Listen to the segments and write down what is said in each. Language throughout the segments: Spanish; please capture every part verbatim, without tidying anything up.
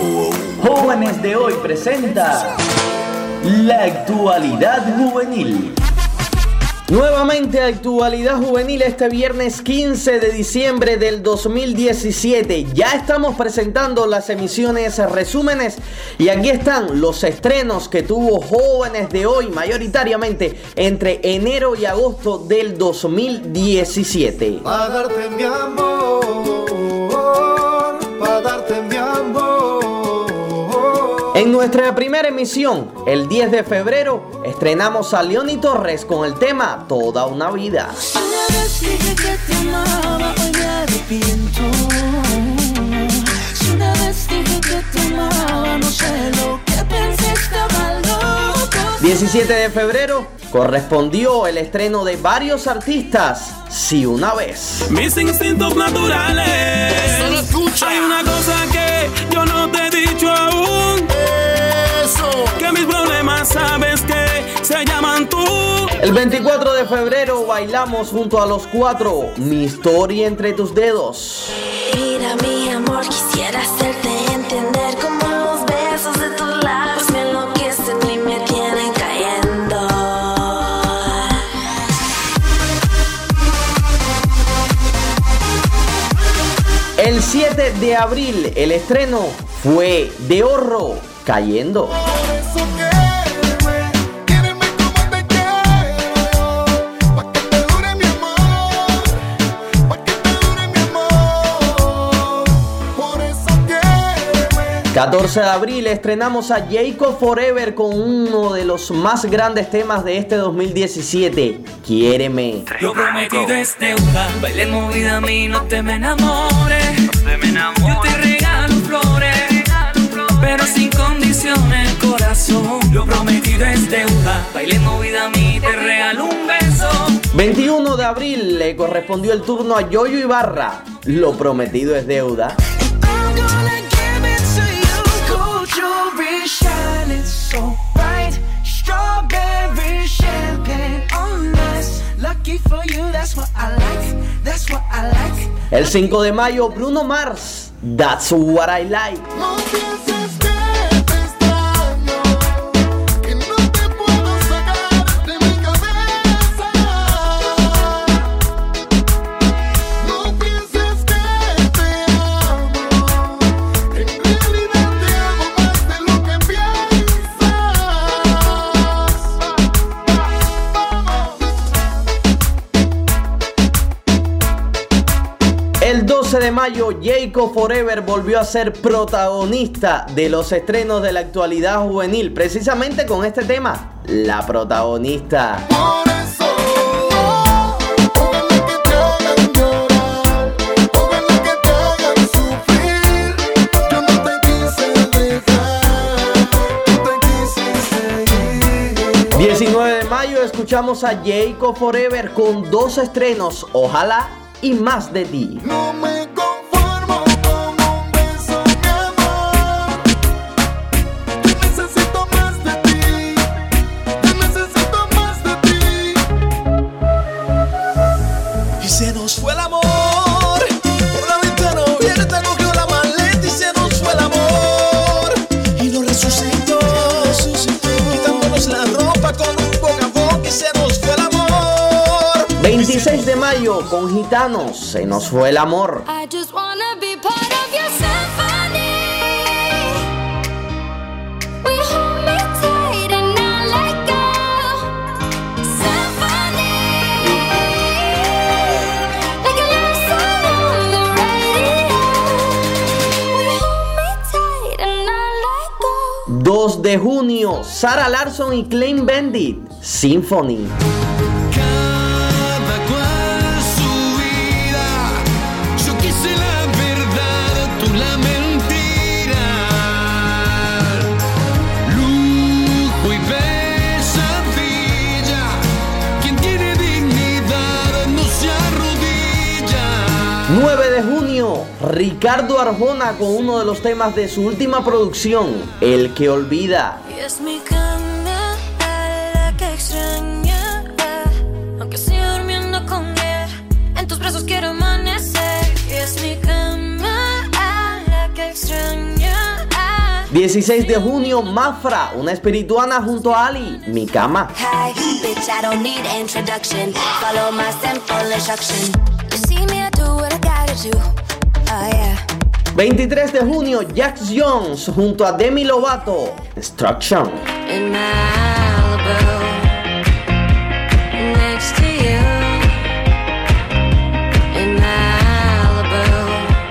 Jóvenes de Hoy presenta la actualidad juvenil. Nuevamente Actualidad Juvenil este viernes quince de diciembre del dos mil diecisiete. Ya estamos presentando las emisiones resúmenes y aquí están los estrenos que tuvo Jóvenes de Hoy mayoritariamente entre enero y agosto del dos mil diecisiete. Pa' darte mi amor, pa' darte mi amor. En nuestra primera emisión, el diez de febrero, estrenamos a Leoni Torres con el tema Toda una vida. Una vez dije que te amaba, hoy me arrepiento. Si una vez dije que te amaba, no sé lo que pensé, estaba loco. diecisiete de febrero, correspondió el estreno de varios artistas, Si una vez. Mis instintos naturales. Hay una cosa que yo no te he dicho aún. Eso. Que mis problemas sabes que se llaman tú. El veinticuatro de febrero bailamos junto a Los Cuatro, Mi historia entre tus dedos. Mira mi amor, quisiera hacerte entender como los besos de tus labios me enloquecen y me tienen cayendo. El siete de abril, el estreno fue de Horro, Cayendo. catorce de abril estrenamos a Jacob Forever con uno de los más grandes temas de este dos mil diecisiete, Quiéreme. Lo prometido es deuda, baile movida a mí, no te me enamores. No te me enamores. Yo te regalo flores, pero sin condiciones, corazón. Lo prometido es deuda, baile movida a mí, te regalo un beso. veintiuno de abril le correspondió el turno a Yoyo Ibarra, Lo prometido es deuda. El cinco de mayo, Bruno Mars, That's What I Like. No pienses que te extraño, que no te puedo sacar de mi cabeza. No pienses que te amo, en realidad te amo más de lo que piensas. El doce de mayo, Jacob Forever volvió a ser protagonista de los estrenos de la actualidad juvenil, precisamente con este tema, La protagonista. Por eso, ojalá que te hagan llorar, ojalá que te hagan sufrir. Yo no te quise dejar, yo te quise seguir. diecinueve de mayo escuchamos a Jacob Forever con dos estrenos, Ojalá y Más de ti. No me conformo con un beso, mi amor. Yo necesito más de ti, yo necesito más de ti. Y se nos fue el amor, por la ventana abierta cogió la maleta y se nos fue el amor. Y lo resucitó, quitándonos la ropa con un boca a boca y se nos fue el amor. veintiséis de mayo, con Gitanos, Se nos fue el amor. I just wanna be part of your symphony. We hold me tight and not let go. Symphony, like a love song on the radio. We hold me tight and not let go. dos de junio, Sarah Larsson y Clean Bandit, Symphony. Cada cual su vida, yo quise la verdad, tú la mentira. Lujo y pesadilla, quien tiene dignidad no se arrodilla. nueve de junio, Ricardo Arjona con uno de los temas de su última producción, El que olvida. Y es mi cama la que extraña, aunque siga durmiendo con él. En tus brazos quiero amanecer. Y es mi cama la que extraña, dieciséis de junio, Mafra, una espirituana junto a Ali, Mi Cama. Hi, bitch, I don't need introduction. Follow my simple instruction. You see me, I do what I gotta do. Oh, yeah. veintitrés de junio, Jax Jones junto a Demi Lovato, Destruction. In Malibu, next to you. In Malibu,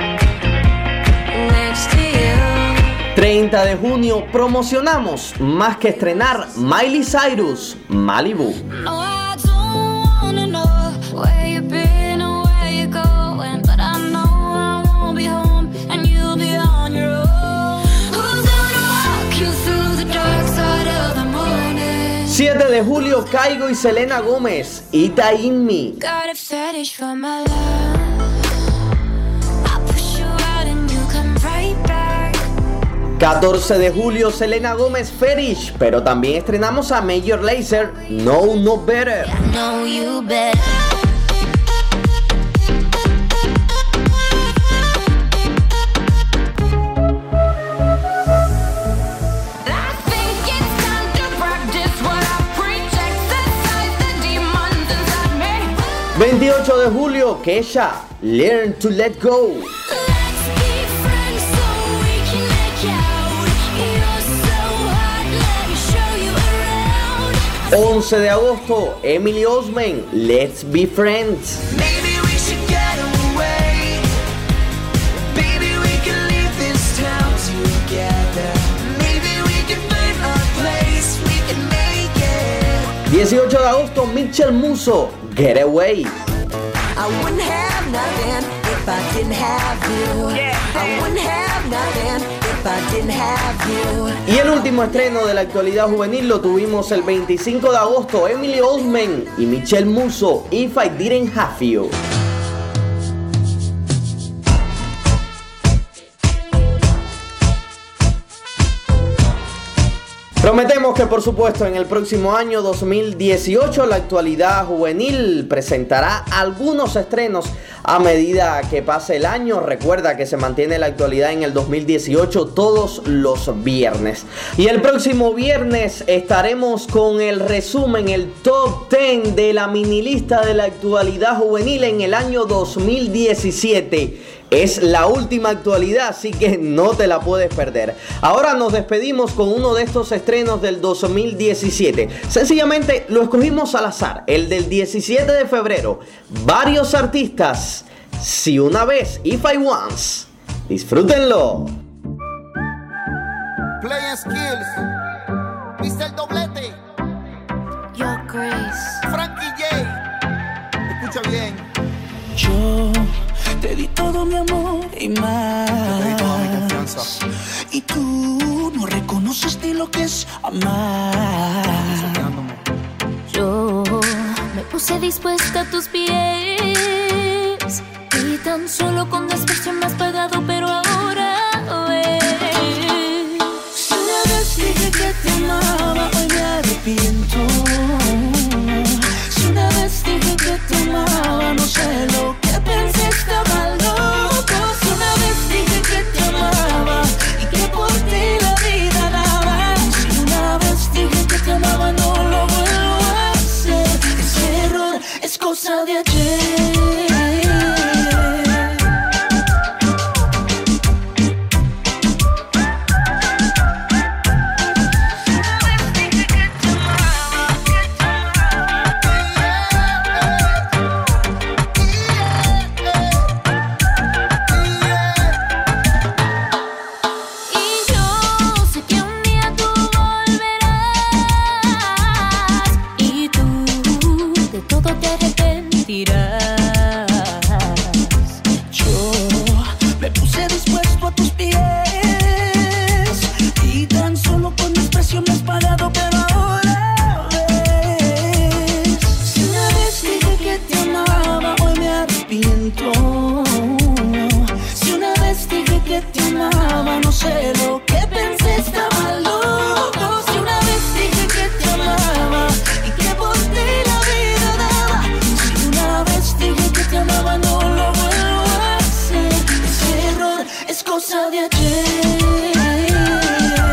next to you. treinta de junio, promocionamos más que estrenar Miley Cyrus, Malibu. No, I don't wanna know where you've been or where you're going, but I know I won't be home and you'll be on your own. Who's gonna walk you through the dark side of the morning? siete de julio, Kygo y Selena Gómez, Ita In Me. Got a fetish for my love. I push you out and you come right back. catorce de julio, Selena Gómez, Fetish, pero también estrenamos a Major Lazer, No No Better. I know you better. veintiocho de julio, Kesha, Learn to Let Go. Let's be friends so we can make out. You're so hot, let me show you around. once de agosto, Emily Osment, Let's Be Friends. Maybe we should get away. Baby, we can leave this town together. Maybe we can find a place we can make it. dieciocho de agosto, Mitchell Musso, Get Away. I wouldn't have nothing if I didn't have you. I wouldn't have nothing if I didn't have you. Y el último estreno de la actualidad juvenil lo tuvimos el veinticinco de agosto, Emily Osment y Mitchell Musso, If I Didn't Have You. Prometemos que por supuesto en el próximo año dos mil dieciocho la actualidad juvenil presentará algunos estrenos a medida que pase el año. Recuerda que se mantiene la actualidad en el dos mil dieciocho todos los viernes. Y el próximo viernes estaremos con el resumen, el top diez de la mini lista de la actualidad juvenil en el año dos mil diecisiete. Es la última actualidad, así que no te la puedes perder. Ahora nos despedimos con uno de estos estrenos del dos mil diecisiete. Sencillamente lo escogimos al azar, el del diecisiete de febrero. Varios artistas, Si Una Vez, If I Once. Disfrútenlo. Play Skills, mister Doblete, Your Grace. Frankie J. Escucha bien. Yo te di todo mi amor y más. Te di toda mi confianza. Y tú no reconoces ni lo que es amar. Soñándome. Yo me puse dispuesta a tus pies y tan solo con desprecio me has pagado, pero ahora ves. Si una vez dije que te amaba, hoy me arrepiento. Si una vez dije que te amaba, no sé lo que pensé, estaba loco. Si una vez dije que te amaba y que por ti la vida daba. Si una vez dije que te amaba, no lo vuelvo a hacer. Ese error es cosa de ayer. Cosa de ayer.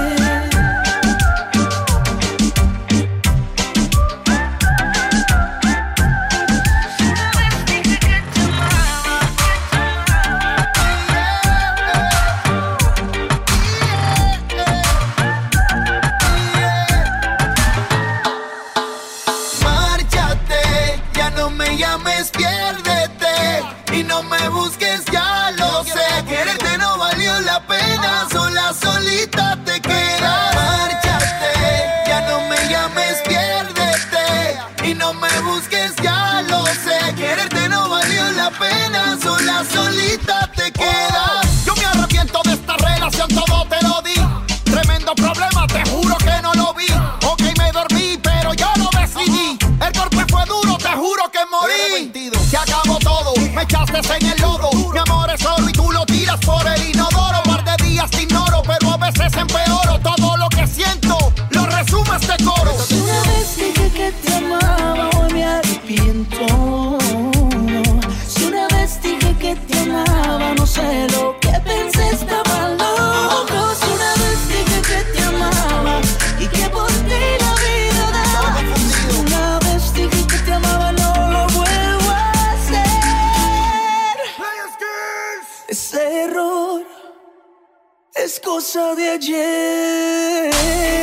Ese error es cosa de ayer.